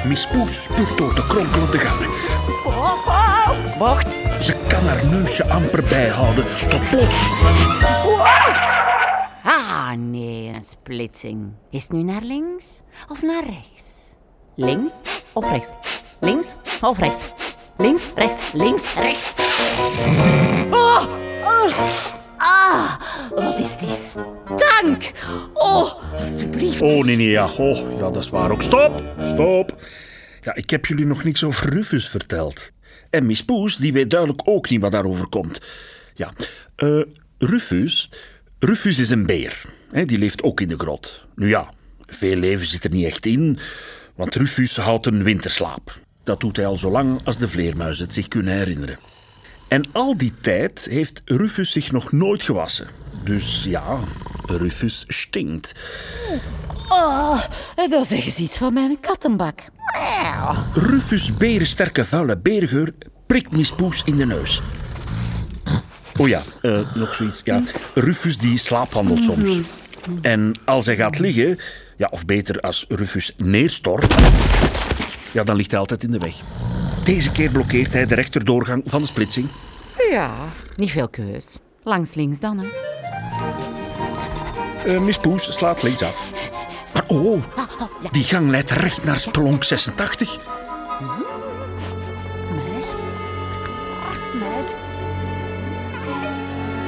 Miss Poes spuugt door de kronkelende gangen. Wacht. Ze kan haar neusje amper bijhouden tot plots. Ah, nee, een splitsing. Is het nu naar links of naar rechts? Links of rechts? Links of rechts? Links, rechts, rechts. Wat is die stank? Oh, alsjeblieft. Oh, nee, ja. Oh, ja, dat is waar ook. Stop. Ja, ik heb jullie nog niks over Rufus verteld. En Miss Poes, die weet duidelijk ook niet wat daarover komt. Ja, Rufus is een beer. Die leeft ook in de grot. Nu ja, veel leven zit er niet echt in, want Rufus houdt een winterslaap. Dat doet hij al zo lang als de vleermuizen het zich kunnen herinneren. En al die tijd heeft Rufus zich nog nooit gewassen. Dus ja, Rufus stinkt. Oh, dat zeggen ze iets van mijn kattenbak. Rufus' berensterke vuile berengeur prikt Miss Poes in de neus. Oh ja, nog zoiets. Ja, Rufus die slaapwandelt soms. En als hij gaat liggen, ja, of beter als Rufus neerstort, ja, dan ligt hij altijd in de weg. Deze keer blokkeert hij de rechterdoorgang van de splitsing. Ja, niet veel keus. Langs links dan, hè. Miss Poes slaat links af. Maar die gang leidt recht naar spelonk 86. Muis.